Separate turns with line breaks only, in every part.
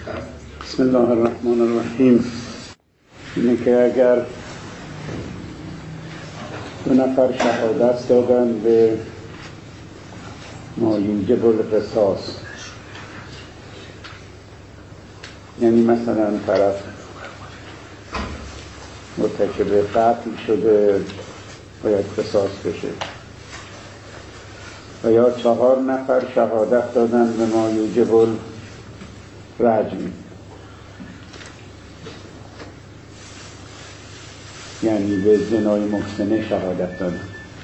بسم الله الرحمن الرحیم. اینه که اگر دو نفر شهادت دادن به ما یوجب القصاص، یعنی مثلا طرف مرتکب قتل شده باید قصاص بشه، و یا 4 نفر شهادت دادن به ما یوجب الرجم، یعنی به زنای محسنه شهادت دادن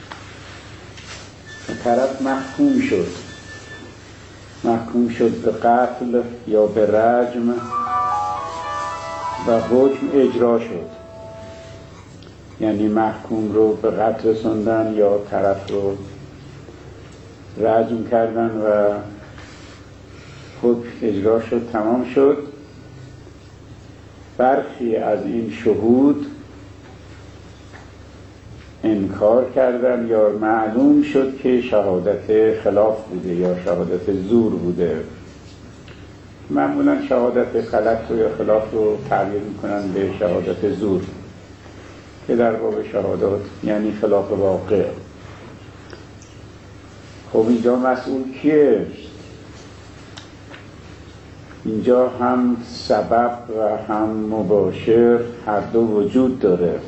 و طرف محکوم شد به قتل یا به رجم و حکم اجرا شد، یعنی محکوم رو به قتل رسوندن یا طرف رو رجم کردن و حکم اجرا شد، تمام شد. برخی از این شهود انکار کردن یا معلوم شد که شهادت خلاف بوده یا شهادت زور بوده. معمولا شهادت غلط رو یا خلاف رو تعبیر میکنن به شهادت زور که در باب شهادات یعنی خلاف واقع. خب اینجا مسئول کیه؟ اینجا هم سبب و هم مباشر هر دو وجود داره.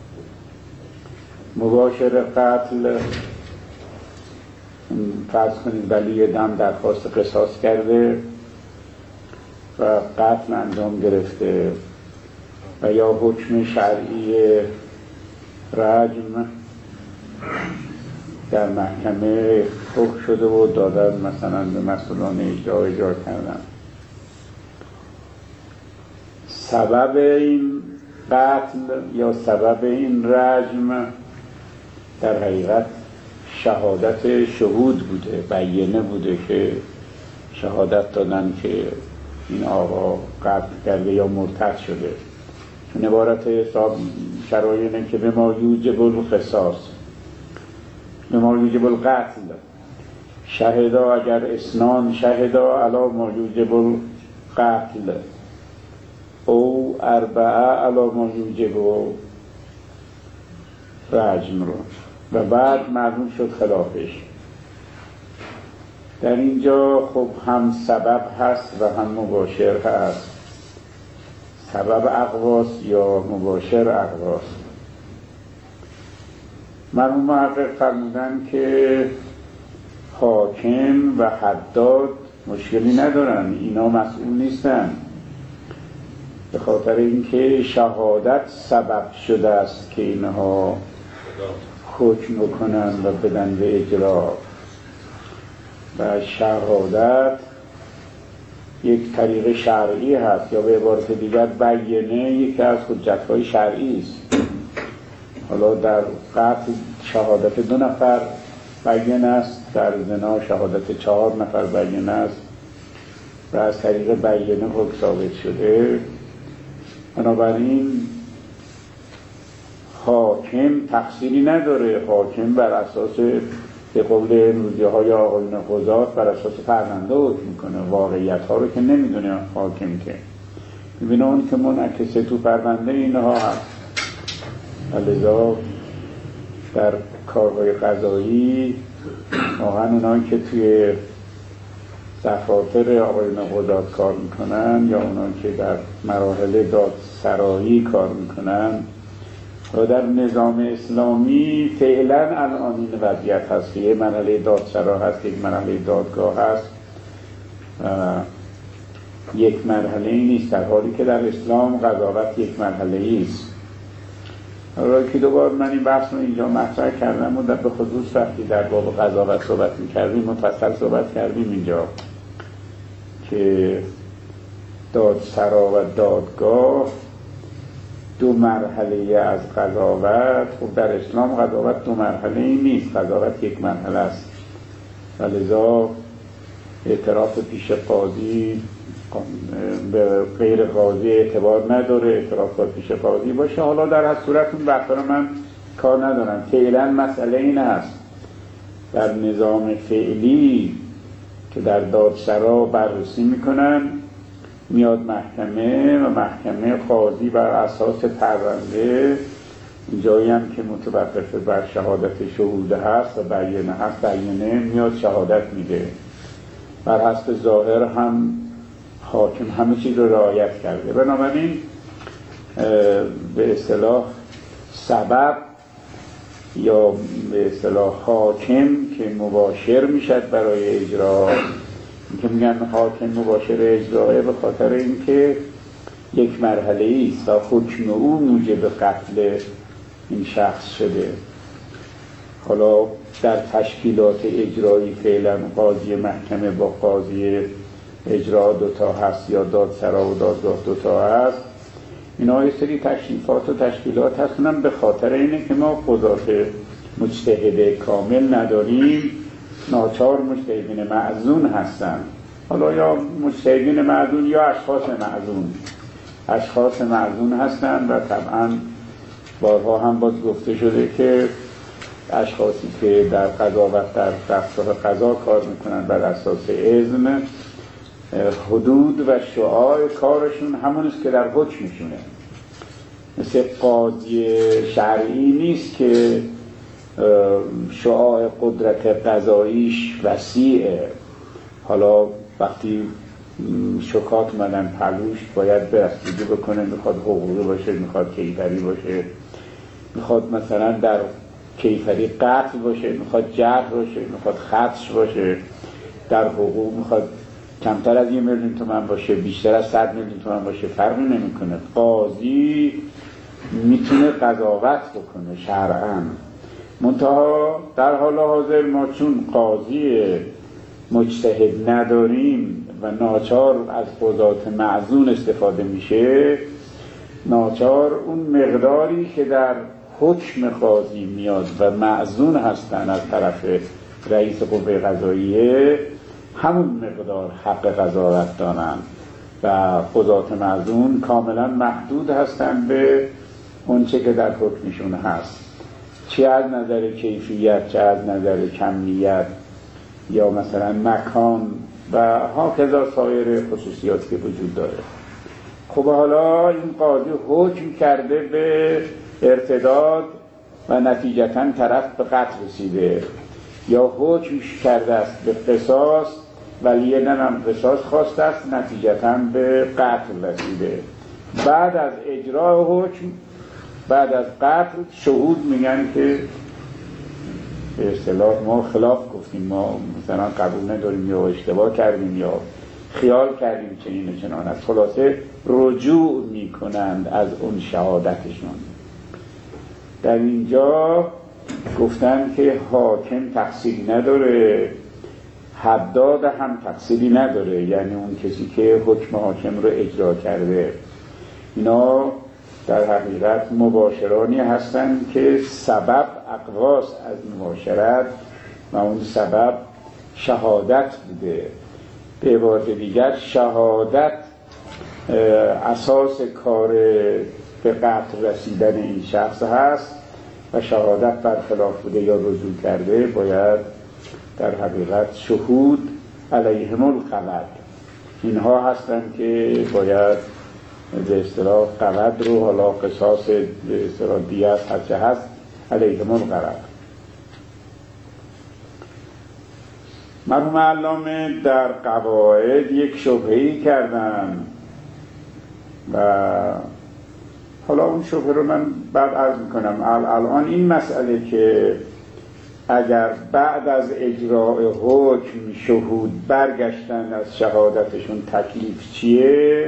مباشر قتل، فرض کنید ولی دم درخواست قصاص کرده و قتل انجام گرفته و یا حکم شرعی رجم در محکمه حکم شده و دادن مثلا به مسئولان اجرا کردن. سبب این قتل یا سبب این رجم در حقیقت شهادت شهود بوده، بیانه بوده که شهادت دادن که این آقا قتل کرده یا مرتد شده. چون عبارت حساب شرایطه که به ما یوجب القصاص، به ما یوجب القتل، شهدا اگر اسنان شهدا علی ما یوجب القتل او 4 علی ما یوجب رجم رو، و بعد معلوم شد خلافش. در اینجا خب هم سبب هست و هم مباشر هست. سبب اقواس یا مباشر اقواس. مرحوم محقق فرمودن که حاکم و حداد مشکلی ندارن، اینا مسئول نیستن، به خاطر اینکه شهادت سبب شده است که اینها حکم بکنن و بدن به اجرا، و شهادت یک طریق شرعی هست یا به عبارت دیگر بیانه یکی از حجت‌های شرعی است. حالا در قتل شهادت 2 نفر بیانه است، در زنا شهادت 4 نفر بیانه است و از طریق بیانه حکم ثابت شده. بنابراین حاکم تقصیری نداره. حاکم بر اساس به قول امروزی های آقایون قضات بر اساس پرونده حکم میکنه، واقعیت ها رو که نمیدونه حاکم، که میبینه اون که منعکسه تو پرونده اینها هست. لذا در کارهای قضایی واقعا اونایی که توی دفاتر آقایون قضات کار میکنن یا اونایی که در مراحل دادسرایی کار میکنن و در نظام اسلامی فعلا الان این وضعیت هست که یک مرحله دادسرا هست، یک مرحله دادگاه هست و یک مرحله نیست، در حالی که در اسلام قضاوت یک مرحله است. حالا که دوبار من این بحث رو اینجا مطرح کردم و در به خصوص وقتی در باب قضاوت صحبت می‌کردیم مفصل صحبت کردیم اینجا که دادسرا و دادگاه 2 مرحله از قضاوت. خب در اسلام قضاوت 2 مرحله ای نیست، قضاوت 1 مرحله است و لذا اعتراف پیش قاضی به غیر قاضی اعتبار نداره، اعتراف باید پیش قاضی باشه. حالا در هر صورت اون بحثا من کار ندارم. فعلا مسئله این است در نظام فعلی که در دادسرا بررسی میکنن میاد محکمه و محکمه قاضی بر اساس پرونده، جایی هم که متوقف بر شهادت شهود هست و بیانه هست، بیانه میاد شهادت میده. بر حسب ظاهر هم حاکم همه چیز رو رعایت کرده. بنابراین به اصطلاح سبب یا به اصطلاح حاکم که مباشر میشد برای اجرا، که میگن حاکم مباشر اجراه، به خاطر اینکه یک مرحله است و حکم او موجب قتل این شخص شده. حالا در تشکیلات اجرایی فعلا قاضی محکمه با قاضی اجرا دوتا هست یا دادسرا و دادگاه دوتا هست. اینا یه سری تشریفات و تشکیلات هستن به خاطر اینه که ما قضات مجتهد کامل نداریم، ناچار مجتهدین معزون هستن. حالا یا مجتهدین معزون یا اشخاص معزون هستن و طبعا بارها هم باز گفته شده که اشخاصی که در قضاوت در دستگاه قضا کار میکنن بر اساس اذن، حدود و شعاع کارشون همونیست که در حکمشونه. مثل قاضی شرعی نیست که شعاع قدرت قضاییش وسیعه. حالا وقتی شکات اومدن پلوش باید برسیدگی بکنه، میخواد حقوقی باشه، میخواد کیفری باشه، میخواد مثلا در کیفری قتل باشه، میخواد جرح باشه، میخواد خدش باشه، در حقوق میخواد کمتر از 1 میلیون تومان باشه، بیشتر از 100 میلیون تومان باشه، فرقی نمیکنه. قاضی میتونه قضاوت بکنه شرعاً. منتها در حال حاضر ما چون قاضی مجتهد نداریم و ناچار از قضات معزون استفاده میشه، ناچار اون مقداری که در حکم قاضی میاد و معزون هستن از طرف رئیس قوه قضاییه، همون مقدار حق قضاوت دارن و قضات معزون کاملا محدود هستن به اون چه که در حکمشون هست، چه از نظر کیفیت، چه از نظر کمیت یا مثلا مکان و هاکذا سایر خصوصیاتی که وجود داره. خب حالا این قاضی حکم کرده به ارتداد و نتیجتاً طرف به قتل رسیده، یا حکم کرده است به قصاص ولی هم قصاص خواسته است، نتیجتاً به قتل رسیده. بعد از اجرای حکم، بعد از قتل، شهود میگن که به اصطلاح ما خلاف گفتیم، ما مثلا قبول نداریم یا اشتباه کردیم یا خیال کردیم چنین و چنان است. خلاصه رجوع میکنند از اون شهادتشون. در اینجا گفتن که حاکم تقصیری نداره، حداد هم تقصیری نداره، یعنی اون کسی که حکم حاکم رو اجرا کرده. اینا در حقیقت مباشرانی هستند که سبب اقواست از مباشرت و اون سبب شهادت بوده. به عبارت دیگر شهادت اساس کار به قتل رسیدن این شخص هست و شهادت برخلاف بوده یا رجوع کرده، باید در حقیقت شهود علیهم القود اینها هستند که باید به اصطلاح قود رو، حالا قصاص به اصطلاح دیت هرچه هست، علیهم القود. مرحوم علامه در قواعد یک شبهه‌ای کردن و حالا اون شبهه رو من بعد عرض میکنم. الان این مسئله که اگر بعد از اجراء حکم شهود برگشتن از شهادتشون تکلیف چیه؟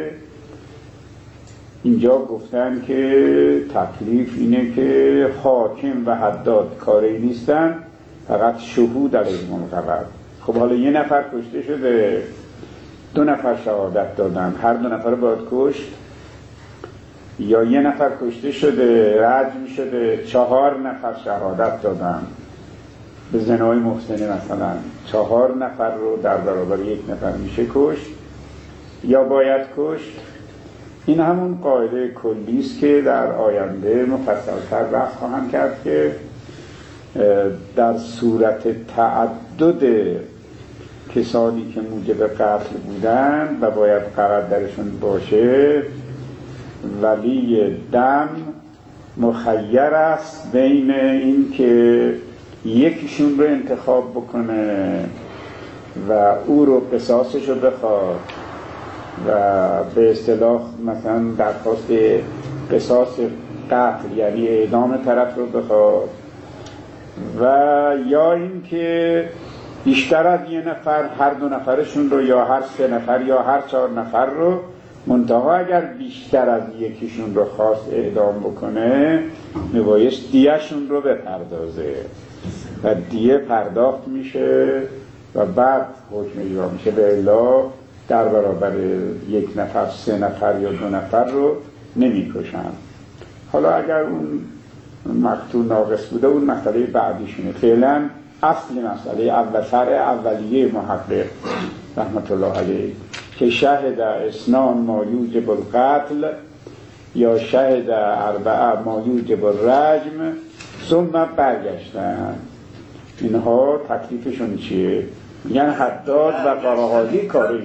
اینجا گفتن که تکلیف اینه که حاکم و حداد کاری نیستن، فقط شهود علیهم القود. خب حالا 1 نفر کشته شده، 2 نفر شهادت دادن، هر 2 نفر باید کشت؟ یا 1 نفر کشته شده، رجم شده، 4 نفر شهادت دادن به زنای محسنه مثلا، 4 نفر رو در برابر 1 نفر میشه کشت یا باید کشت؟ این همون قاعده کلی است که در آینده مفصل‌تر بحث خواهم کرد که در صورت تعدد کسانی که موجب قتل بودند و باید فقط درشون باشه، ولی دم مخیر است بین این که یکیشون رو انتخاب بکنه و او رو قصاصش رو بخواد و به اصطلاح مثلا درخواست قصاص قتل یعنی اعدام طرف رو بخواد، و یا این که بیشتر از یه نفر، هر دو نفرشون رو یا هر سه نفر یا هر 4 نفر رو، منتها اگر بیشتر از یکیشون رو خواست اعدام بکنه میبایست دیهشون رو بپردازه و دیه پرداخت میشه و بعد حکم اجرا میشه. به الا در برابر 1 نفر 3 نفر یا 2 نفر رو نمیکشن. حالا اگر اون مقتول ناقص بوده اون مسئله بعدیشونه. فعلا اصل مسئله اولیه محقق رحمت الله علیه که شهد 2 ما یوجب القتل یا شهد 4 ما یوجب الرجم، ثم برگشتن. اینها تکلیفشون چیه؟ میگن حداد و قراقاضی کاری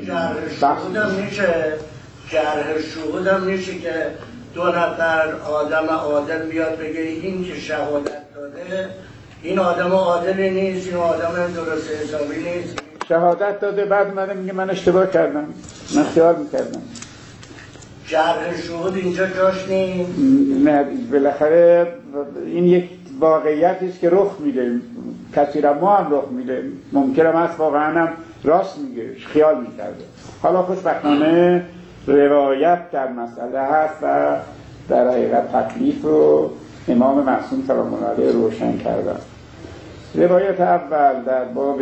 جرح شهود هم میشه که 2 نفر آدم عادل بیاد بگه این که شهادت داده این آدم عادلی نیست، این آدم درست حسابی نیست.
شهادت داده بعد من میگه من اشتباه کردم، من خیال میکردم.
جرح شهود اینجا جاش نیست.
نه، بالاخره این یک واقعیتی است که رخ میده، کسی را ما هم رخ میده، ممکنه است واقعا هم راست میگه، خیال میکرده. حالا خوشبختانه روایت در مسئله هست و در حقیقت تکلیف رو امام معصوم سلام الله علیه روشن کردن. روایت اول در باب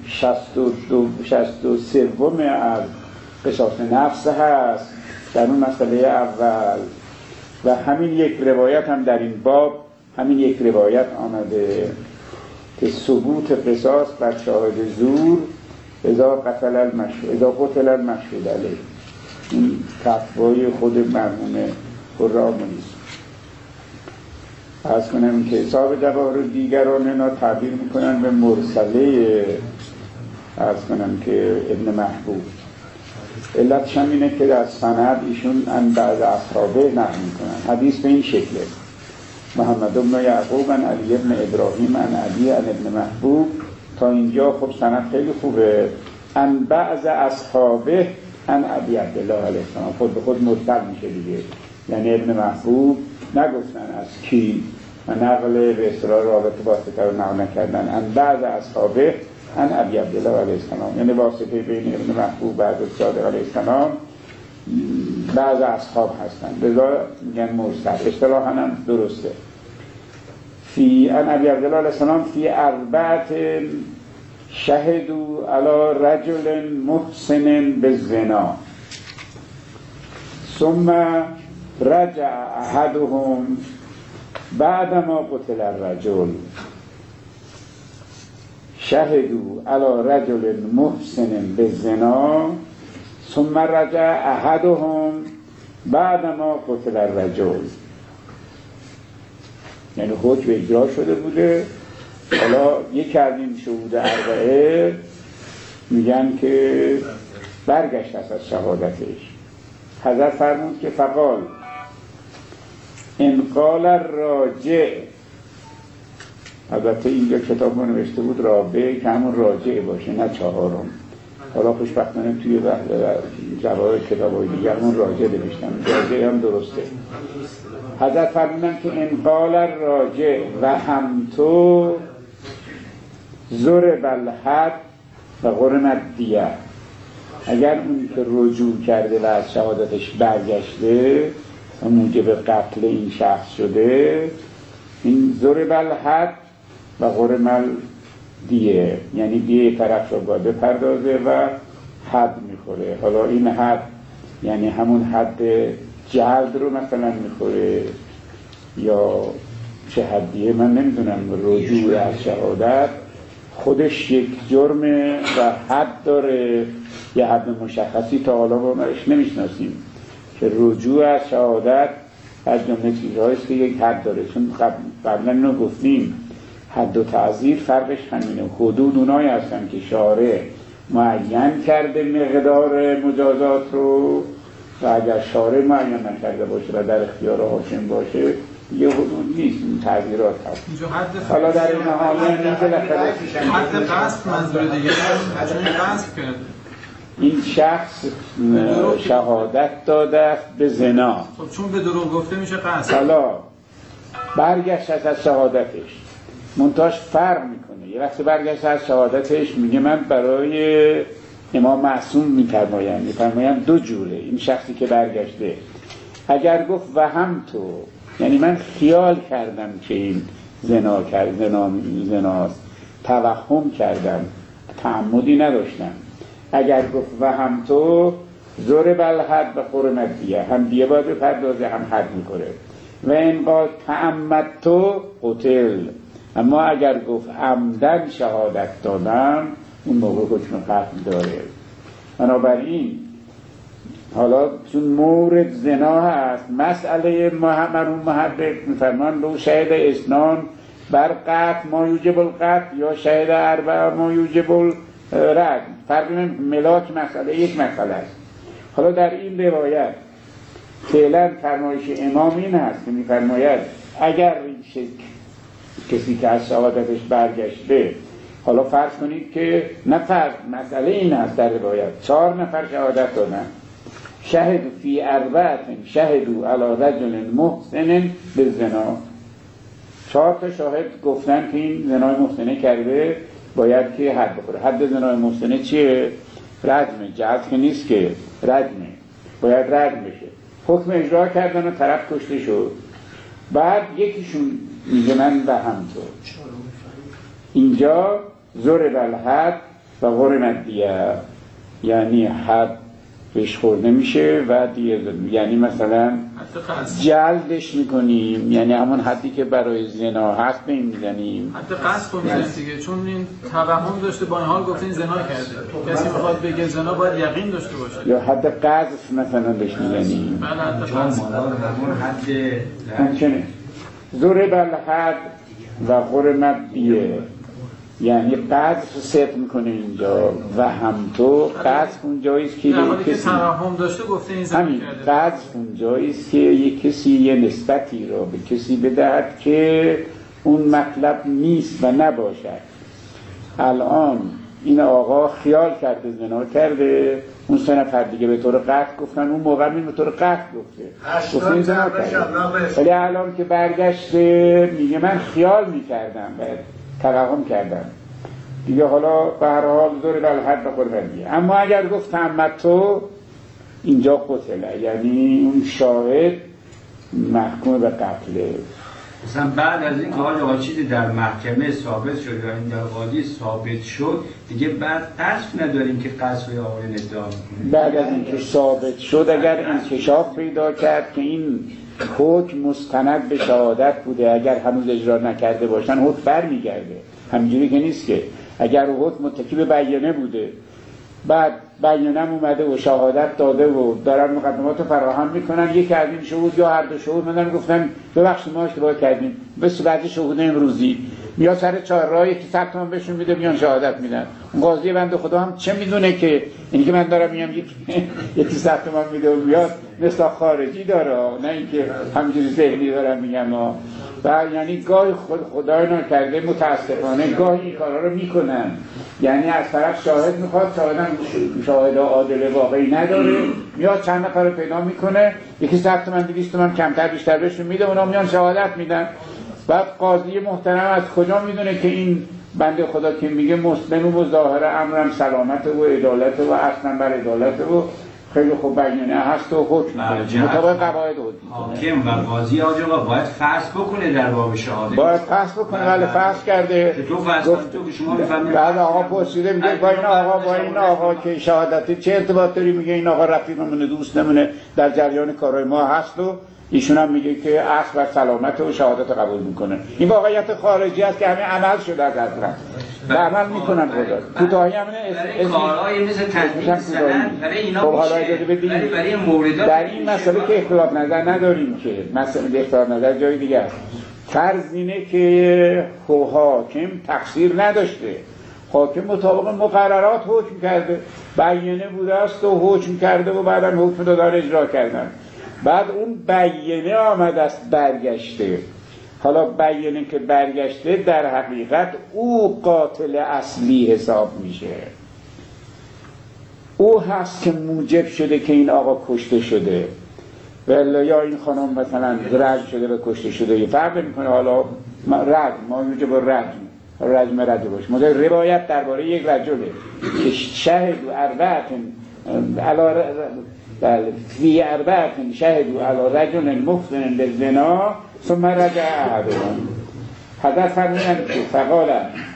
63 از قصاص نفس هست در اون مسئله اول، و همین یک روایت هم در این باب همین یک روایت آمده که ثبوت قصاص بر شاهد زور اذا قتل المشهود علیه. این فتوای خود مرحوم خرامونیست. عرض کنم که حساب جواهر دیگران اینا تعبیر میکنن به مرسله، عرض کنم که ابن محبوب. علتش هم اینه که در سند ایشون ان بعض اصحابه نقل میکنن. حدیث به این شکله: محمد بن یعقوب عن علی بن ابراهیم عن علی عن ابن محبوب. تا اینجا خب سند خیلی خوبه. ان بعض اصحابه عن علی عبدالله علیه السلام، خود به خود مرسل میشه دیگه، یعنی ابن محبوب نگفتن از کی و نقل به اصطلاح رابطه واسطه رو نقل نکردن. ان بعض اصحابه عن علی عبدالله علیه السلام، یعنی واسطه بین ابن محبوب بعد از صادق علیه السلام بعض اصحاب هستن، لذا میگن مرسل. اصطلاحاً هم درسته. فی ان علی عبدالله علیه السلام فی 4 شهدوا علی رجل محسن بالزنا ثم رجع احدهم بعدما قتل الرجل. شهدوا علی رجل محسن بالزنا ثم رجع احدهم بعدما قتل الرجل. یعنی حکم اجرا شده بوده، حالا یک از این شهود 4 میگن که برگشت از شهادتش. حضرت فرمود که فقال ان قال راجع، البته اینجا کتاب ما نوشته بود رابع که همون راجع باشه نه 4م. حالا خوشبختانه توی جواهر کتاب‌های دیگر همون راجع نوشتن، راجع هم درسته. حضرت فرمودن که ان قال راجع و هم تو ضرب الحد و غرمت دیه. اگر اون که رجوع کرده و از شهادتش برگشته و موجب قتل این شخص شده، این ضرب الحد و غرمت دیه، یعنی دیه طرف رو باید بپردازه و حد میخوره. حالا این حد یعنی همون حد جلد رو مثلا میخوره یا چه حدیه من نمیدونم. رجوع از شهادت خودش یک جرمه و حد داره، یه حد مشخصی تا حالا با مرش نمیشناسیم که رجوع از شهادت از جمله چیزهاییست که یک حد داره. چون قبلا اینو گفتیم حد و تعزیر فرقش همینه. حدود اونایی هستن که شارع معین کرده مقدار مجازات رو و اگر شارع معین نکرده باشه و در اختیار حاکم باشه یه حدود نیست، این تعبیرات هست. حالا در این حال
حد قصد منظور دیگه چون قصد کرده
این شخص شهادت داده است به زنا.
خب چون به دروغ گفته میشه قصد.
حالا برگشت از شهادتش منتاش فرق میکنه. یه وقتی برگشت از شهادتش میگه من برای امام معصوم میفرمایم دو جوره. این شخصی که برگشته اگر گفت وهم تو، یعنی من خیال کردم که این زناست، توهم کردم، تعمدی نداشتم. اگر گفت وهم تو ضرب الحد و حرمت دیه، هم دیه باید بپردازه هم حد میکنه. و اینقدر تعمد تو قتل. اما اگر گفت عمدن شهادت دادم اون موقع حکم قتل داره. بنابراین حالا چون مورد زنا هست، مسئله مرحوم محقق میفرمان لو شهد اسنان بر قتل ما یوجب القتل یا شهد اربع ما یوجب الرجم. فرق ملاک مسئله یک مسئله است. حالا در این روایت فعلا فرمایش امام این هست که میفرماید اگر کسی که از شهادتش برگشته، حالا فرض کنید که نفر، مسئله این هست در روایت 4 نفر شهادت دادن، شهدوا فی اربعة شهدوا علی رجل محسن بالزنا، 4 تا شاهد گفتن که این زنای محسنه کرده باید که حد بخوره. حد زنای محسنه چیه؟ رجمه. جلد که نیست که، رجمه، باید رجم بشه. حکم اجرا کردن و طرف کشته شد. بعد یکیشون میگه من وهم تو، اینجا ضرب الحد و حرمت دیه، یعنی حد بهش خورده میشه و دیگه، یعنی مثلا جلدش میکنیم، یعنی همون حدی که برای زنا هست به این میزنیم.
حد قصد رو میزنیم دیگه، چون این توهم داشته با این حال گفته این زنا کرده. کسی میخواد بگه زنا باید یقین داشته باشه.
یا حد قذف مثلا بهش میزنیم.
بله حد قذف.
همون حد
ممکنه ضرب الحد و حرمت دیه، یعنی قذف صدق میکنه اینجا و هم تو قذف اون جاییست که
که توهم داشته گفته این زنا کرده.
قذف اون جاییست که یک کسی یه نسبتی را به کسی بدهد که اون مطلب نیست و نباشد. الان این آقا خیال کرده زنا کرده، اون 3 نفر دیگه به طور قطع گفتن، اون موقع به طور قطع گفته این زنا کرده. ولی الان که برگشته میگه من خیال میکردم و توهم کردم دیگه. حالا به هر حال ضرب الحد و حرمت دیه. اما اگر گفت تعمد تو، اینجا قتله، یعنی اون شاهد محکوم به قتله.
مثلا بعد از این که حالا چیزی در محکمه ثابت شد یا این در قاضی ثابت شد دیگه، بعد قصد نداریم که قصد یا آقایان ادعا کنیم.
بعد از این که ثابت شد اگر انکشاف پیدا کرد که این حکم مستند به شهادت بوده، اگر هنوز اجرا نکرده باشن حکم برمیگرده. همینجوری که نیست که اگر حکم متکی به بیانه بوده، بعد بیانه اومده و شهادت داده و دارن مقدمات رو فراهم میکنن، یک از این شهود یا هر دو شهود مدن گفتن ببخشید ما اشتباه کردیم، به صورت شهود امروزی میاد سر چهارراه یکی 100 تومن بهشون میده، میان شهادت میدن. اون قاضی بنده خدا هم چه میدونه که اینی که من دارم میگم یکی 100 تومن میده و میاد مثل خارجی داره، نه اینکه همینجوری ذهنی دارم میگم. و یعنی گاهی خدای نکرده متاسفانه گاهی این کارا رو میکنن، یعنی از طرف شاهد میخواد، شاهد عادل واقعی نداره، میاد چند نفر رو پیدا میکنه، یکی 100 تومن 200 تومن کمتر بیشتر بهشون میده، اونا میان شهادت میدن. بعد قاضی محترم از کجا میدونه که این بنده خدا که میگه مسلم و ظاهر امرم سلامت و عدالت و اصلا بر عدالت و خیلی خوب بیانیه هست و حکم مطابق قواعد
حاکم و قاضی آقا باید فحص بکنه در باب شهادت،
باید فحص بکنه. ولی فحص کرده
تو فحص تو که شما میفهمید.
بعد آقا پرسیده میگه با این آقا که شهادت چه ارتباط داری؟ میگه این آقا رفیقمونه، دوستمونه، در جریان کارهای ما هست و ایشون هم میگه که اصل و سلامت و شهادت قبول میکنه. این واقعیت خارجی است که همه عمل شده از اصلا و عمل میکنن. خدا کوتاهی همینه
کارهای مثل تدبیر سند برای اینا
خب حالا اجازه بدید
برای موردات
در این مسئله که اختلاف نظر نداریم، که مسئله اختلاف نظر جای دیگه است. فرض اینه که حاکم تقصیر نداشته، حاکم مطابق مقررات حکم کرده، بیانه بوده است و حکم کرده و بعدا حکم دادن اجرا کردن. بعد اون بیانه آمده است برگشته. حالا بیانه که برگشته در حقیقت او قاتل اصلی حساب میشه، او هست که موجب شده که این آقا کشته شده ولی یا این خانم مثلا رجم شده و کشته شده. یه فرق میکنه. حالا رجم ما یوجب رجم رجم باشه. مثلا روایت درباره یک رجله که شهد و اربعت فی اربعت شهد و علی رجل محسن بالزنا ثم رجع احدهم. حضرت فرمودند که فقال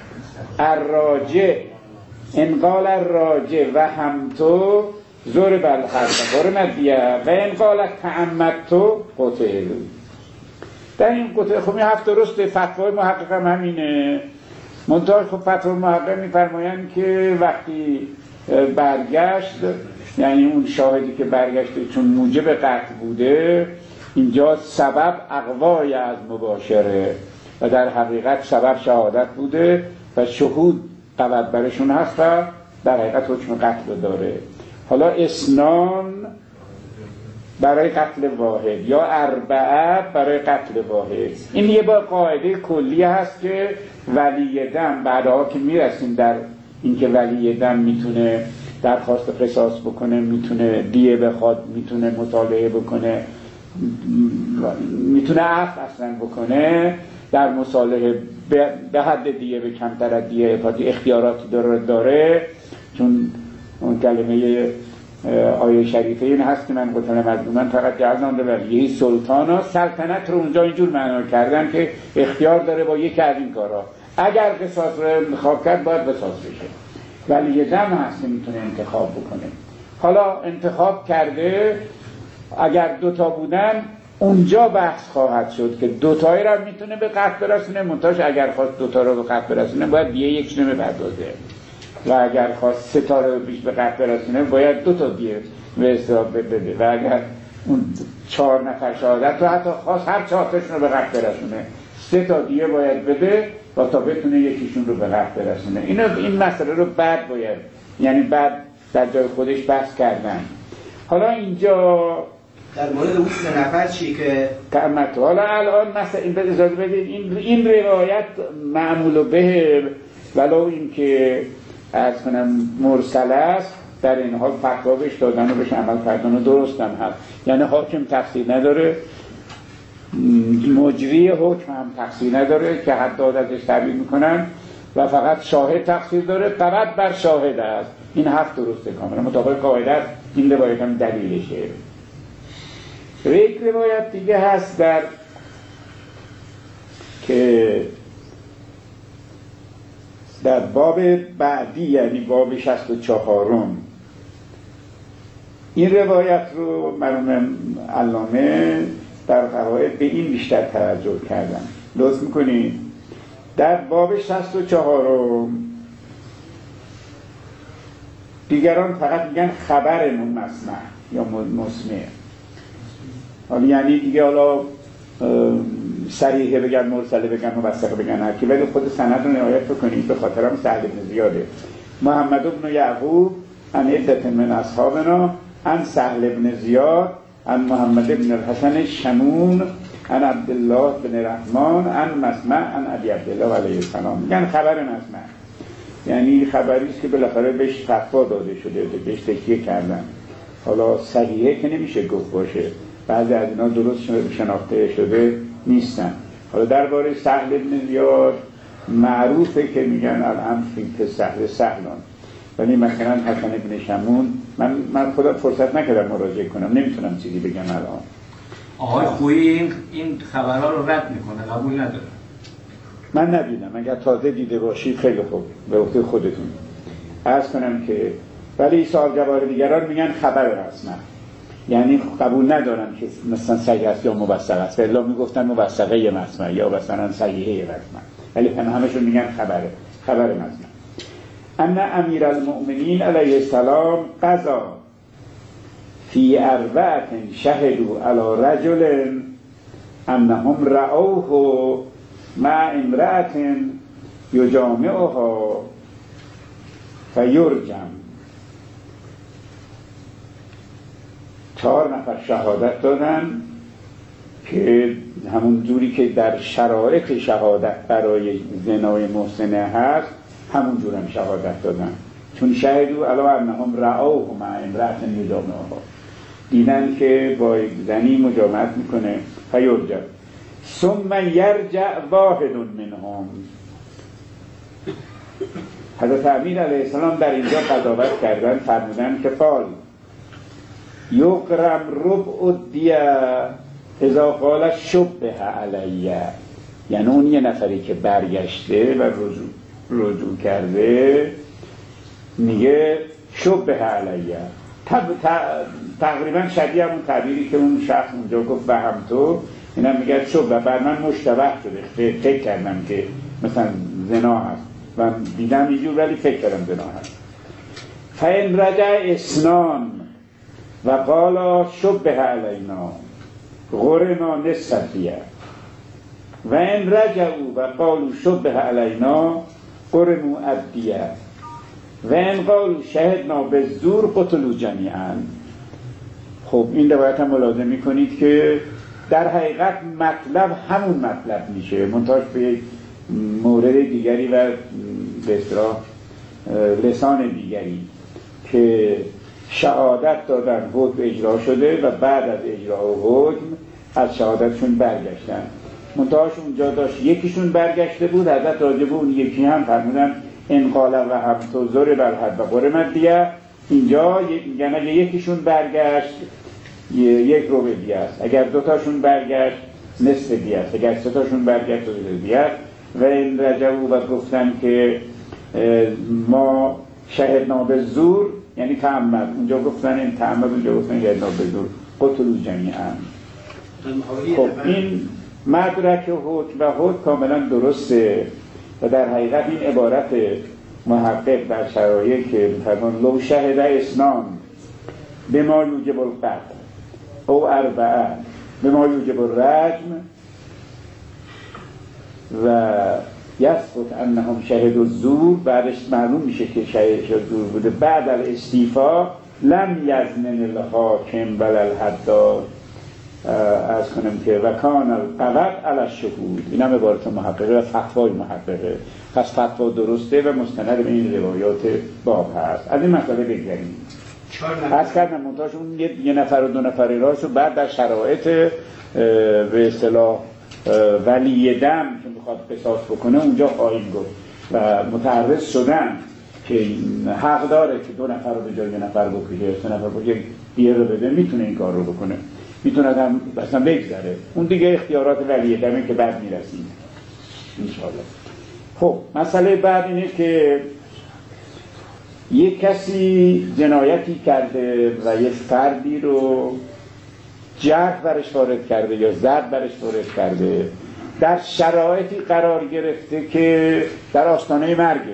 الراجع ان قال الراجع و هم تو ضرب الحد حرمت بیه و ان قال تعمدت قتل. در این قتل خب این هفت درسته، فتوای محقق هم همینه. منتها خب فتوای محقق میفرمایند که وقتی برگشت، یعنی اون شاهدی که برگشته چون موجب قتل بوده، اینجا سبب اقوای از مباشره و در حقیقت سبب شهادت بوده و شهود قوت برشون هست و در حقیقت حکم قتل داره. حالا اسنان برای قتل واحد یا اربعه برای قتل واحد. این یه با قاعده کلی هست که ولی دم بعدها که میرسیم در اینکه ولی دم میتونه درخواست قصاص بکنه، میتونه دیه بخواد، میتونه مطالعه بکنه، میتونه عفو اصلا بکنه، در مصالحه به حد دیه به کمتر از دیه افاتی اختیاراتی داره. چون اون کلمه آیه شریفه این هست که من قتل مظلومن فقط جعلنا لولیه سلطانا، سلطنت رو اونجا اینجور معنا کردن که اختیار داره با یکی از این کارا، اگر قصاص رو انتخاب کرد باید قصاص بشه. ولی یه دم هست که میتونه انتخاب بکنه. حالا انتخاب کرده، اگر دوتا بودن اونجا بحث خواهد شد که دوتایی رو میتونه به قتل برسونه، منتاش اگر خواست دوتا رو به قتل برسونه باید دیگه یک نمه بردازه و اگر خواست سه تا رو بیش به قتل برسونه باید دوتا دیگه به حساب بده و اگر اون 4 نفر شهادت رو حتی خواست هر 4 تاشون رو به قتل برسونه 3 تا دیگه باید بده و تا بتونه یکیشون رو به قتل برسونه. این مسئله رو بعد باید، یعنی بعد در جای خودش بحث کردن. حالا اینجا
در مورد اون 3 نفر چی که
قامت، حالا الان مثلا این به اجازه بدید این روایت معمول به ولو این که عرض کنم مرسل است، در این حال فتوا بهش دادن و بهش عمل کردن و درست هم هست. یعنی حاکم تقصیر نداره، مجری حکم هم تقصیر نداره که حد ازش تعبیر میکنن و فقط شاهد تقصیر داره، فقط بر شاهد است. این 7 درسته کاملا مطابق قاعده است. این روایت هم دلیلشه. یک روایت دیگه هست در باب بعدی، یعنی باب 64م. این روایت رو مرحوم علامه در قواعد به این بیشتر توجه کردن. لطف میکنید در باب 64م دیگران فقط میگن خبر مسمع یا مسمع، یعنی دیگه حالا صریحه بگن، مرسله بگن، موثقه بگن، هرکی، ولی خود سند رو نهایت بکنید. به خاطرم سهل بن زیاده محمد بن یعقوب عن عدة من اصحابنا عن سهل بن زیاد عن محمد بن الحسن شمون عن عبدالله بن رحمان عن مسمع عن ابی عبدالله علیه السلام. میگن خبر مسمع، یعنی خبری است که بالاخره بهش فتوا داده شده، بهش تکیه کردن. حالا صحیحه که نمیشه گفت باشه، بعضی از اینا درست شناخته شده نیستن. حالا درباره سهل بن زیاد معروفه که میگن الان فیت سهلان، ولی مثلا حسن بن شمون من خودم فرصت نکردم مراجعه کنم، نمیتونم چیزی بگم الان.
آقای خویی این خبرها رو رد میکنه، قبول نداره.
من ندیدم، اگر تازه دیده باشید خیلی خوب، به عهده خودتون. عرض کنم که ولی سال جوار دیگران میگن خبر رسما، یعنی قبول ندارن که مثلا صحیح است یا موثق است. الا میگفتن موثقه مسمع یا مثلا صحیحه مسمع، ولی همشون میگن خبر مسمع. ان امیر المؤمنین علیه السلام قضا فی 4 شهدوا علی رجل انهم رأوه مع امرأة یجامعها فیرجم. 4 نفر شهادت دادن که همون جوری که در شرایط شهادت برای زنای محسنه هست همون جور هم شهادت دادن، چون شهدو علی انهم رأوه مع امرأة یجامعها، دیدن که با زنی مجامعت میکنه. فیرجم ثم یرجع واحد منهم. حضرت امیر علیه السلام در اینجا قضاوت کردن، فرمودن که قال یقرم ربع الدیه اذا قال شبه علیه، یعنی اون یه نفری که برگشته و رجوع کرده میگه شبه علیه، تقریبا شبیه همون تعبیری که اون شخص اونجا گفت وهم تو، اینم میگه شبه بر من مشتبه شده، فکر کردم که مثلا زنا هست و دیدم اینجور ولی فکر کردم زنا هست. فإن رجع اثنان و قال شبه علینا غرنا نصف دیه و ان رجعوا و قالوا شبه علینا غرموا الدیه و ان قالوا شهدنا بالزور قتلوا جمیعا. خب این روایت هم ملاحظه میکنید که در حقیقت مطلب همون مطلب میشه، منتهاش به مورد دیگری و به اصطلاح لسان دیگری که شهادت دادن، حکم اجرا شده و بعد از اجرا حکم از شهادتشون برگشتن. منتهاش اونجا داشت یکیشون برگشته بود، حضرت راجب اون یکی هم فرمودن ان قال و هم تو زور بالحد و غرمت دیه. اینجا میگن اگه یکیشون برگشت 1 ربع دیه است، اگر 2 تاشون برگشت نصف دیه است، اگر 3 تاشون برگشت 2 دیه است. و این رجعوا و گفتن که ما شهدنا بالزور یعنی تعمد، اونجا گفتن این تعمد، اونجا گفتن شهدنا بالزور قتلوا جمیعا. خب این مدرک حکم و حکم کاملا درسته و در حقیقت این عبارت محقق در شرایط که فرمان لو شهد اثنان بما یوجب القتل او 4 بما یوجب الرجم و یثبت انهم شهدوا الزور، بعدش معلوم میشه که شهد زور بوده، بعد الاستیفا لم یزنن الحاکم ولا الحداد از کنم که وکان القبض علی الشهود. این هم عبارت محققه و فتوای محققه، پس فتوا درسته و مستند به این روایات باب هست. از این مسئله بگذاریم. از کردن منتاش اون 1 نفر و 2 نفر راست و بعد در شرایط به اصطلاح ولی دم که میخواد قصاص بکنه اونجا خواهیم گفت و متعرض شدن که حق داره که 2 نفر رو به جای 1 نفر بکشه، 3 نفر بکشه، دیگه رو بده، میتونه این کار رو بکنه، میتونه هم اصلا بگذره. اون دیگه اختیارات ولی دمه که بعد میرسیم انشاءالله. خب مسئله بعد اینه که یک کسی جنایتی کرده و یک فردی رو جرح برش وارد کرده یا ضرب برش وارد کرده، در شرایطی قرار گرفته که در آستانه مرگه،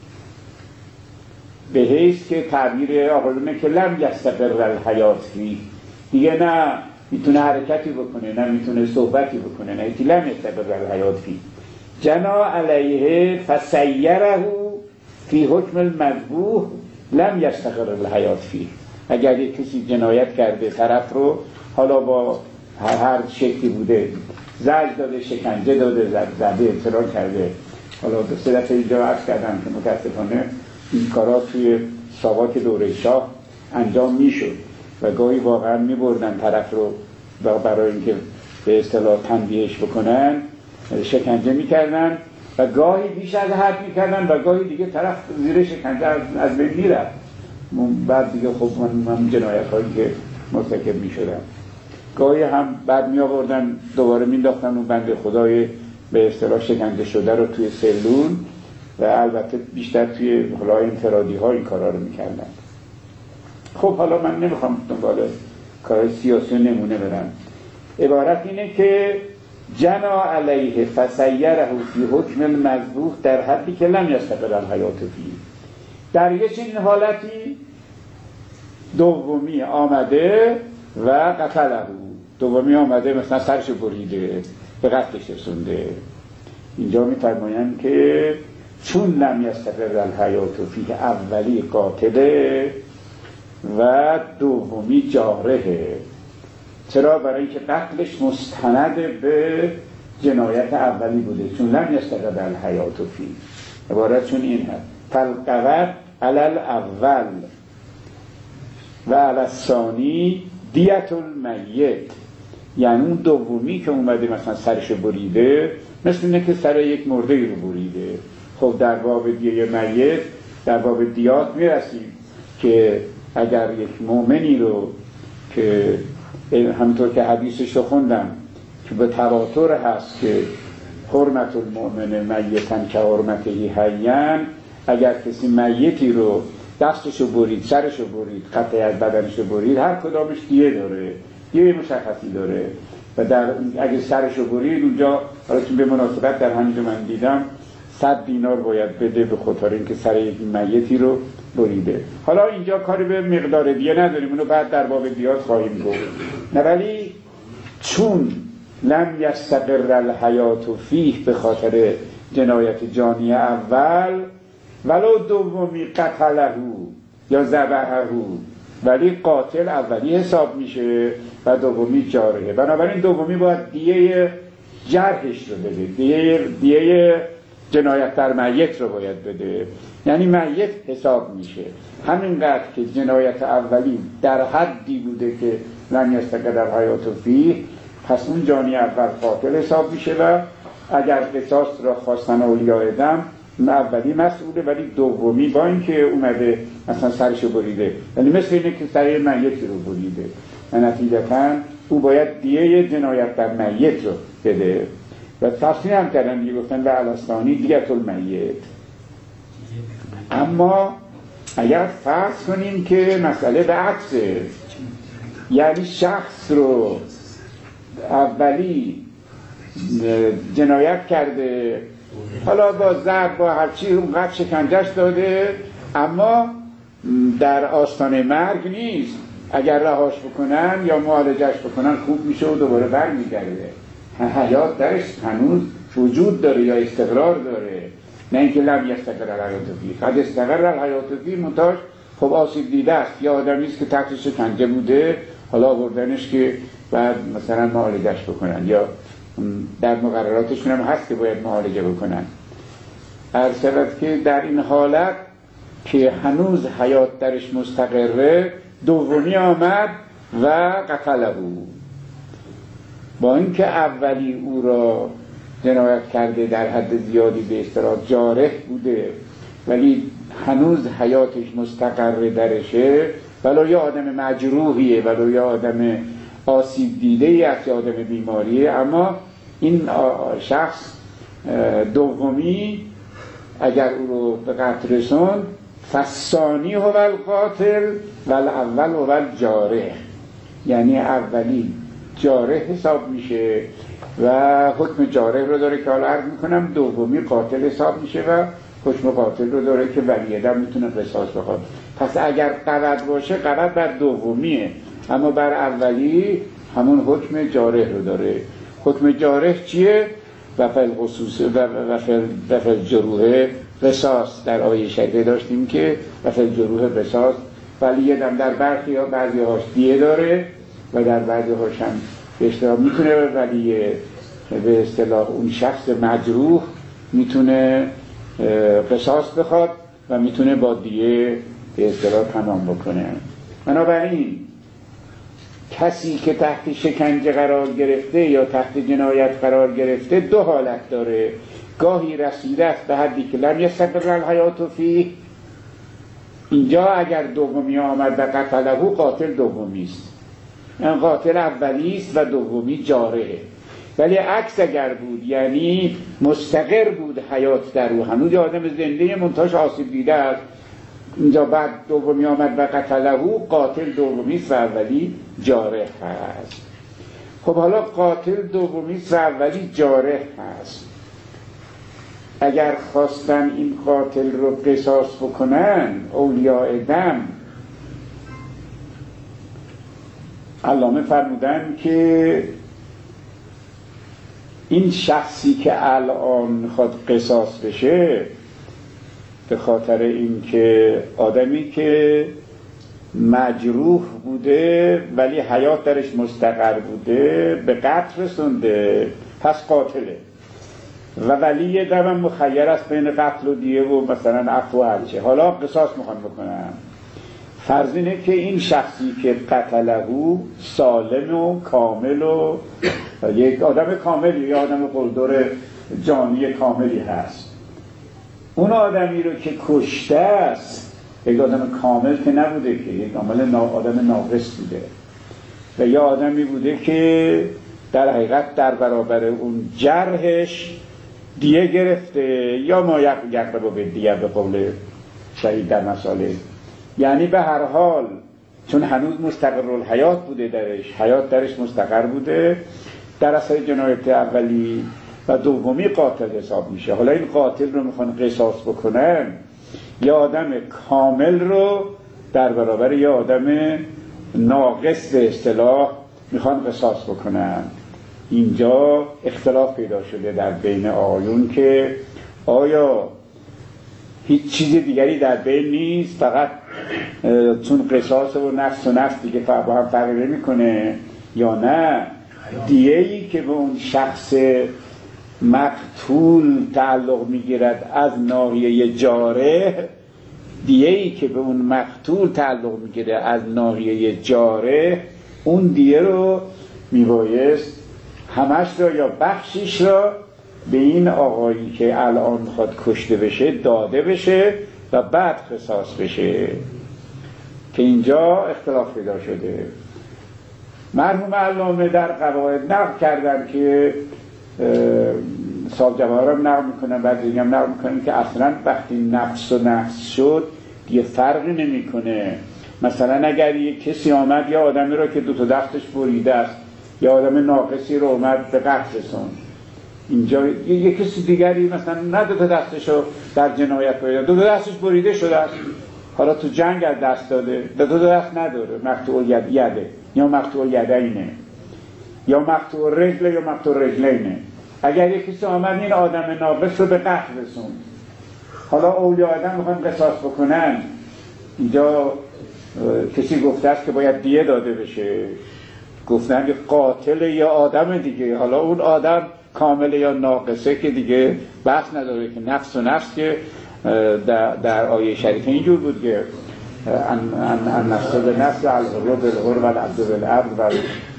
به حیث که تعبیر آقایونه که لم یستقر الحیات فیه، دیگه نه میتونه حرکتی بکنه نه میتونه صحبتی بکنه، نه ایتی لم یستقر الحیات فیه جنا علیه فسیره فی حکم المذبوح لم یستقر الحیات فیه. اگر یک کسی جنایت کرده طرف رو حالا با هر شکلی بوده، زجر داده، شکنجه داده، زده، اضطرار کرده، حالا 2-3 دفعه اینجا عرض کردم که متاسفانه این کارا توی ساواک دوره شاه انجام میشد و گاهی واقعا میبردن طرف رو برای اینکه به اصطلاح تنبیهش بکنن شکنجه میکردن و گاهی بیش از حد میکردن و گاهی دیگه طرف زیر شکنجه از بین میرفت. بعد دیگه خب من جنایت هایی که مرتکب میشدن، گاهی هم بعد می آوردن دوباره مینداختن اون بنده خدای به اصطلاح شکنجه شده رو توی سلول و البته بیشتر توی حالا انفرادی ها این کارا رو میکردن. خب حالا من نمیخوام دنبال کار سیاسی نمونه برم، عبارت اینه که جنا علیه فسیره فی حکم المذبوح در حدی که لم یستقر الحیات فیه. در یه چنین حالتی دومی آمده و قتله، دومی آمده مثلا سرش بریده به قتلش رسونده. اینجا می‌فرمایند که چون لم یستقر الحیات فیه اولی قاتله و دومی جارحه. چرا؟ برای اینکه قتلش مستند به جنایت اولی بوده، چون لم یستقر الحیات فیه. عبارت چون این هست فالقوت علی الاول و علی الثانی دیت المیت، یعنی اون دومی که اومده مثلا سرش بریده مثل اینه که سر یک مرده رو بریده. خب در باب دیه میت، در باب دیات میرسیم که اگر یک مؤمنی رو که همونطور که حدیثش رو خوندم که به تواتر هست که حرمت المؤمن میتن که حرمته حیان، اگر کسی میتی رو دستشو برید، سرشو برید، قطعی از بدنشو برید، هر کدامش دیه داره، دیه مشخصی داره. و اگه سرشو برید اونجا، حالا چون به مناسبت در همینجا من دیدم 100 دینار باید بده به خاطر اینکه سر یک میتی رو بریده. حالا اینجا کاری به مقدار دیه نداریم، اونو بعد در باب دیات خواهیم گفت. نه ولی چون لم یستقر الحیات فیه به خاطر جنایت جانی اول، ولو دومی قتله یا ذبحه، ولی قاتل اولی حساب میشه و دومی جارحه. بنابراین دومی باید دیه جرحش رو بده، دیه جنایت در میت رو باید بده، یعنی میت حساب میشه. همینقدر که جنایت اولی در حدی بوده که لم یستقر الحیات فیه، پس اون جانی اول قاتل حساب میشه و اگر قصاص را خواستن اولیاء دم، اولی مسئوله، ولی دومی با اینکه اومده مثلا سرشو بریده، یعنی مثل اینه که سر میت رو بریده و نتیجتاً او باید دیه جنایت در میت رو بده. و تفصیل هم کردن دیگه، گفتن و الاسانی دیت المیت. اما اگر فرض کنیم که مسئله به عکسه، یعنی شخص رو اولی جنایت کرده، حالا با ضرب با هرچی اونقدر شکنجهش داده، اما در آستانه مرگ نیست، اگر رهاش بکنن یا معالجش بکنن خوب میشه و دوباره برمیگرده، حیات درش هنوز وجود داره یا استقرار داره، نه اینکه لم یستقر الحیات فیه. قد استقر الحیات فیه منتاش خب آسیب دیده است، یا آدمی است که تحت شکنجه بوده، حالا آوردنش که بعد مثلا معالجش بکنن، یا در مقرراتشون هم هست که باید معالجه بکنن. عرض شود که در این حالت که هنوز حیات درش مستقره، دومی آمد و قتله بود، با اینکه اولی او را جنایت کرده در حد زیادی به اصطلاح جارح بوده، ولی هنوز حیاتش مستقر درشه، ولو یا آدم مجروحیه، ولو یا آدم آسیب دیده است، یا آدم بیماریه، اما این شخص دومی اگر او رو به قتل رسوند، فالثانی هو القاتل و الاول هو الجارح، یعنی اولی جارح حساب میشه و حکم جارح رو داره که حالا عرض میکنم، دومی قاتل حساب میشه و حکم قاتل رو داره که ولی دم میتونه قصاص بخواد. پس اگر قود باشه، قود بر دومیه، اما بر اولی همون حکم جارح رو داره. حکم جارح چیه؟ و فل جروح قصاص. در آیه شریفه داشتیم که و فل جروح قصاص، ولی یه دم در برخی ها بعضی هاش دیه داره و در بعضی هاش هم به اصطلاح میتونه، ولی به اصطلاح اون شخص مجروح میتونه قصاص بخواد و میتونه با دیه به اصطلاح تمام بکنه. بنابراین کسی که تحت شکنجه قرار گرفته یا تحت جنایت قرار گرفته دو حالت داره. گاهی رسیده است به حدی که لم یستقر الحیات فیه، اینجا اگر دومی آمد و قتله، قاتل دومی است، این قاتل اولی است و دومی جارحه. ولی عکس اگر بود، یعنی مستقر بود حیات در او، هنوز آدم زنده منتاش آسیب دیده است، اینجا بعد دومی آمد و قتله، قاتل دومی است و اولی جارح هست. خب حالا قاتل دومی است و اولی جارح هست، اگر خواستن این قاتل رو قصاص بکنن اولیاء دم، علامه فرمودن که این شخصی که الان میخواد قصاص بشه به خاطر اینکه آدمی که مجروح بوده ولی حیات درش مستقر بوده به قتل رسونده، پس قاتله و ولی دم مخیر است بین قتل و دیه و مثلا عفو و هرچه. حالا قصاص میخوان بکنن. فرض اینه که این شخصی که قتله سالم و کامل و یک آدم کاملی یا آدم قلدر جانی کاملی هست. اون آدمی رو که کشته است یک آدم کامل که نبوده، که یک آدم ناقص بوده و یا آدمی بوده که در حقیقت در برابر اون جرحش دیه گرفته یا ما یقرب به دیه به قول شهید در مساله. یعنی به هر حال چون هنوز مستقر الحیات بوده، درش حیات درش مستقر بوده، در اثر جنایت اولی و دومی قاتل حساب میشه. حالا این قاتل رو میخوان قصاص بکنن، یا آدم کامل رو در برابر یا آدم ناقص به اصطلاح میخوان قصاص بکنن. اینجا اختلاف پیدا شده در بین آقایون که آیا هیچ چیز دیگری در بین نیست، فقط چون قصاص و نفس دیگه با هم فرق نمیکنه، یا نه دیه‌ای که به اون شخص مقتول تعلق میگیرد از ناحیه جاره، دیه‌ای که به اون مقتول تعلق میگیره از ناحیه جاره، اون دیه رو میبایست همش را یا بخشش را به این آقایی که الان میخواد کشته بشه داده بشه و بعد قصاص بشه، که اینجا اختلاف پیدا شده. مرحوم علامه در قواعد نقل کردن که صاحب جواهر هم نقل میکنن، بعضی هم نقل میکنن که اصلا وقتی نفس و نفس شد دیگه فرقی نمیکنه. مثلا اگر یک کسی آمد یا آدمی رو که دو تا دستش بریده است یا آدم ناقصی رو اومد به قتل رسوند، اینجا یک کسی دیگری مثلا نه دو تا دستشو در جنایت بریده، دو تا دستش بریده شده است، حالا تو جنگ از دست داده، دو تا دست نداره، مقطوع یده یا مقطوع یدینه یا مقطوع رجل یا مقطوع رجلینه. اگر یک کسی آمد این آدم ناقص رو به قتل رسوند، حالا اولیاء آدم میخوان قصاص بکنن، اینجا کسی گفته است که باید دیه داده بشه، گفتن که قاتل یا آدم دیگه، حالا اون آدم کامل یا ناقصه که دیگه بحث نداره، که نفس و نفس که در آیه شریفه اینجور بود که ان نفس به نفس الغر بالغر و العبد بالعبد و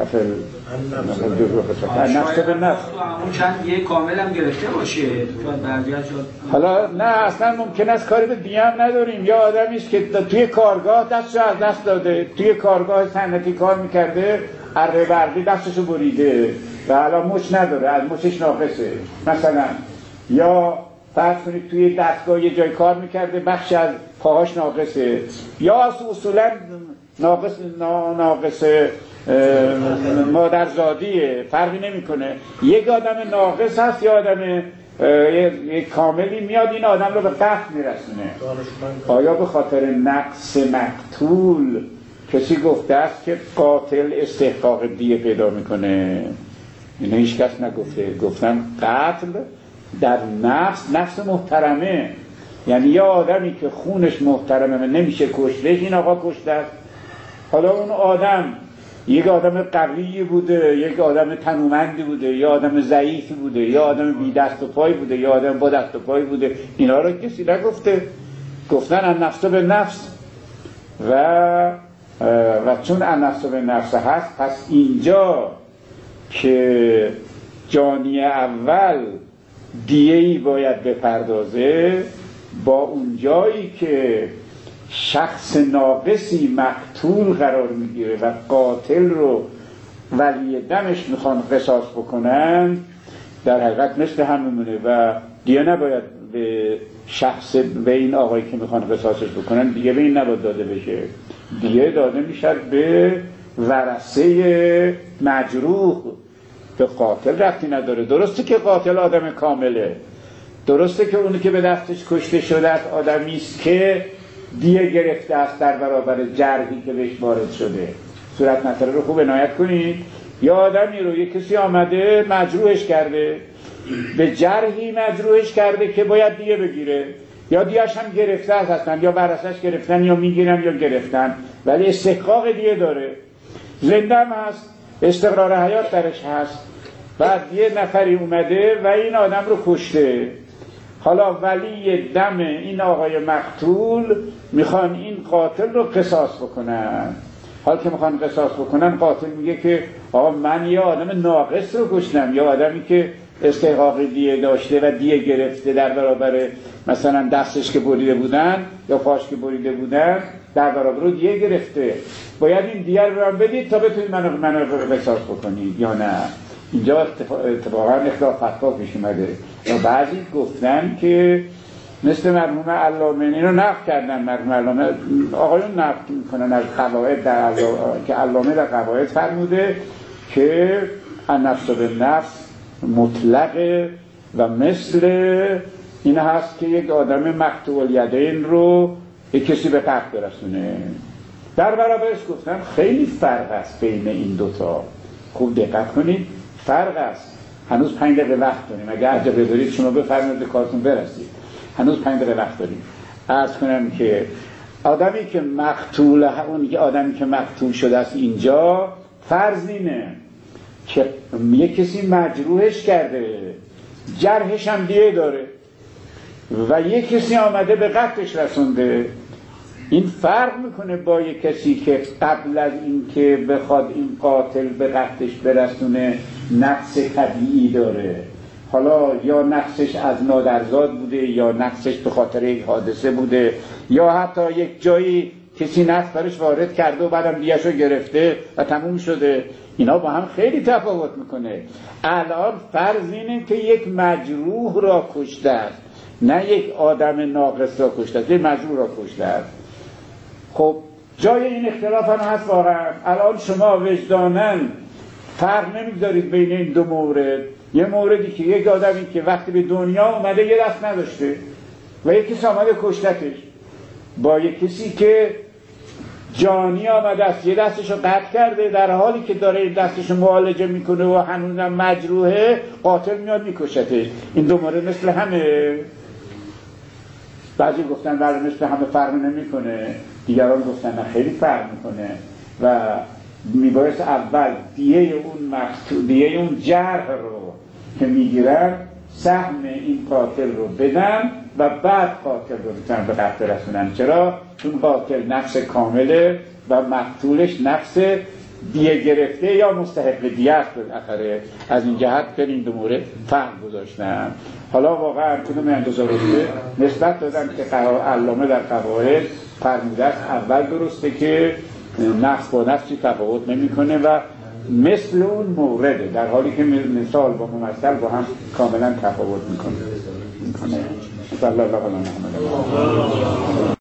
نفس به نفس
اون چند یه کامل هم گرفته باشه.
حالا نه اصلا ممکن است کاری به دیه هم نداریم. یا آدمی است که توی کارگاه دستشو از دست داده، توی کارگاه صنعتی کار میکرده، اره برقی دستشو بریده و حالا مچ نداره، از مچش ناقصه مثلا. یا فرض کنید توی دستگاه یه جای کار میکرده، بخش از پاهاش ناقصه، یا اصولا ناقص مادرزادیه، فرقی نمیکنه. یک آدم ناقص هست یا آدم یک کاملی میاد این آدم رو به قتل میرسونه. آیا به خاطر نقص مقتول کسی گفته است که قاتل استحقاق دیه پیدا میکنه؟ اینو هیچ کس نگفته. گفتن قتل در نفس محترمه، یعنی یا آدمی که خونش محترمه نمیشه کشتهش، این آقا کشته است. حالا اون آدم یک آدم قوی بوده، یک آدم تنومندی بوده، یا آدم ضعیفی بوده، یا آدم بی دست و پای بوده، یا آدم با دست و پای بوده، اینا رو کسی نگفته. گفتن النفس به نفس و چون النفس به نفس هست، پس اینجا که جانی اول دیه‌ای باید بپردازه، با اون جایی که شخص ناقصی مقتول قرار میگیره و قاتل رو ولی دمش میخوان قصاص بکنن، در حقیقت مثل هم میمونه و دیگه نباید به شخص، به این آقایی که میخوان قصاصش بکنن دیگه به این نباید داده بشه، دیگه داده میشد به ورثه مجروح. به قاتل ربطی نداره. درسته که قاتل آدم کامله، درسته که اونی که به دستش کشته شده است آدمی است که دیه گرفته است در برابر جرحی که بهش وارد شده. صورت مسئله رو خوب عنایت کنید. یا آدمی رو یک کسی آمده مجروحش کرده، به جرحی مجروحش کرده که باید دیه بگیره، یا دیهش هم گرفته هستن یا ورثه‌اش گرفتن یا میگیرن یا گرفتن، ولی استحقاق دیه داره، زنده هم هست، استقرار حیات درش هست. بعد یه نفری اومده و این آدم رو کشته، حالا ولی دم این آقای مقتول میخوان این قاتل رو قصاص بکنن. حال که میخوان قصاص بکنن، قاتل میگه که آقا من یه آدم ناقص رو کشتم، یا آدمی که استحقاق دیه داشته و دیه گرفته در برابر مثلا دستش که بریده بودن یا پاش که بریده بودن، در برابر رو دیه گرفته، باید این دیه رو هم بدید تا بتونید منو قصاص بکنید یا نه. اینجا اتفاقا اختلاف فتوا پیش اومده و بعضی گفتن که مثل مرحوم علامه، این رو نقل کردن، مرحوم علامه آقایون نقل میکنن از قواعد که علامه در قواعد فرموده که النفس بالنفس مطلق و مثل این هست که یک آدم مقطوع الیدین رو یک کسی به قتل برسونه. در برابرش گفتن خیلی فرق است بین این دوتا، خوب دقت کنید، فرق است. هنوز 5 دقیقه وقت داریم، اگه عجبه دارید شما بفرمایید کارتون برسید، هنوز 5 دقیقه وقت داریم. عرض کنم که آدمی که مقتول، اون آدمی که مقتول شده است اینجا فرض اینه که یک کسی مجروحش کرده، جرحش هم دیه داره و یک کسی آمده به قتلش رسونده. این فرق میکنه با یک کسی که قبل از اینکه بخواد این قاتل به قتلش برسونه نقص طبیعی داره، حالا یا نقصش از نادرزاد بوده یا نقصش به خاطر یک حادثه بوده یا حتی یک جایی کسی نقص برش وارد کرده و بعدم دیه‌شو گرفته و تموم شده. اینا با هم خیلی تفاوت میکنه. الان فرض اینه که یک مجروح را کشته است، نه یک آدم ناقص را کشته است، یک مجروح را کشته است. خب جای این اختلاف هم هست واقعا. الان شما وجداناً فرق نمیذارید بین این دو مورد. یه موردی که یک آدمی که وقتی به دنیا اومده یه دست نداشته و یک کسی آمده کشتتش، با یک کسی که جانی آمده است یه دستشو قطع کرده، در حالی که داره دستشو معالجه میکنه و هنوزم مجروحه، قاتل میاد میکشتش. این دو مورد مثل همه؟ بعضی گفتن بله مثل همه فرق نمیکنه، دیگران گفتن نه خیلی فرق میکنه و میبایست اول دیه اون مقتول، دیه اون جرح رو که میگیرن سهم این قاتل رو بدن و بعد قاتل رو بتونن به قتل رسونن. چرا؟ چون قاتل نفس کامله و مقتولش نفس دیه گرفته یا مستحق دیه است. بالاخره از این جهت به این دو مورد فرق گذاشتن. حالا واقعا کدوم انتظاراته نسبت دادن که علامه در قواعد فرموده است اول درسته که نفس با نفسی تفاوت نمیکنه و مثل اون مورده، در حالی که مثال با ممثل با هم کاملا تفاوت میکنه. صلی الله علیه و آله.